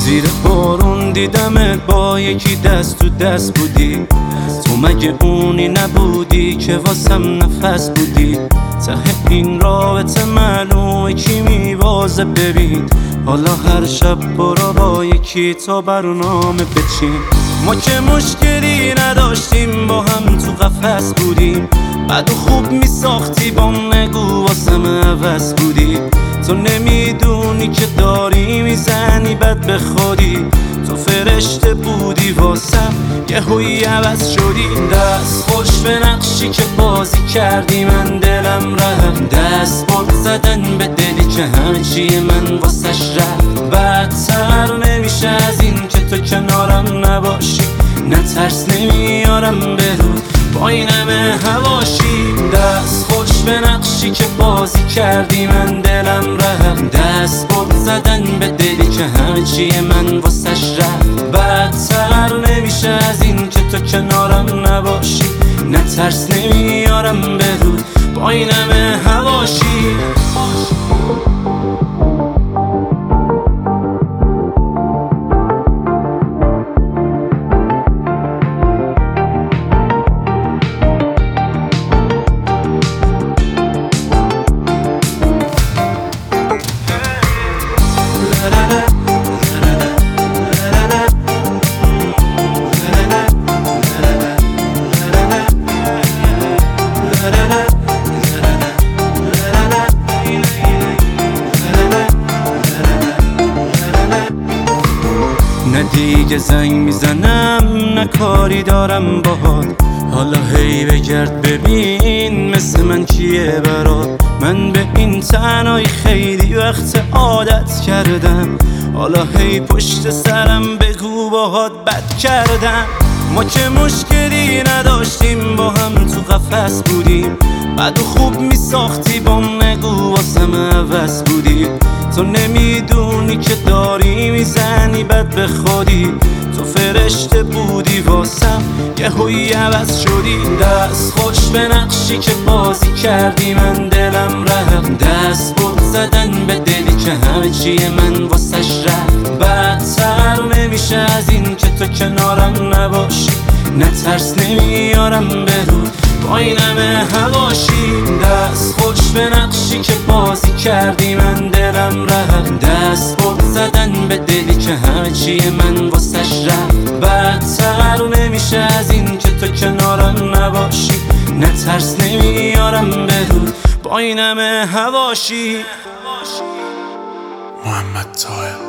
زیر بارون دیدمت با یکی دست تو دست بودی. تو مگه اونی نبودی که واسم نفس بودی؟ ته این رابطه معلومه کی میوازه. ببین حالا هر شب برو با یکی تا برنامه بچین. ما که مشکلی نداشتیم، با هم تو قفس بودیم. بعد خوب میساختی با نگو واسم عوض بودی. تو نمیدونی که داری میزنی بد به خودی. تو فرشته بودی واسم یهویی عوض شدی. دست خوش به نقشی که بازی کردی، من دلم رفت. دست بال زدن به دلی که همه چیه من واسش رفت. بدتر نمیشه از این که تو کنارم نباشی. نه ترس نمیارم به رو با این همه هواشی. دست خوش به نقشی که بازی کردی، من دلم رفت. دست بال زدن به دلی که همه چیه من واسش رفت. بدتر نمیشه از این که تو کنارم نباشی. نه ترس نمیارم به رو با این همه هواشی. نه دیگه زنگ میزنم، نه کاری دارم باهات. حالا هی بگرد ببین مثل من کیه برات. من به این تنهایی خیلی وقت عادت کردم. حالا هی پشت سرم بگو باهات بد کردم. ما که مشکلی نداشتیم، با هم تو قفس بودیم. بعد خوب میساختی با نگو واسم عوض بودی. تو نمیدونی که داری میزنی بد به خودی. تو فرشته بودی واسم یهویی عوض شدی. دست خوش به نقشی که بازی کردی، من دلم رفت. دست بال زدن به دلی که همه چیه من واسش رفت. بدتر نمیشه از این که تو کنارم نباشی. نه ترس نمیارم به رو با این همه هواشی. دست خوش به نقشی که بازی کردی، من دلم رفت. دست بال زدن به دلی که همه چیه من واسش رفت. بدتر نمیشه از این که تو کنارم نباشی. نه ترس نمیارم به رو با این همه هواشی. محمد طاهر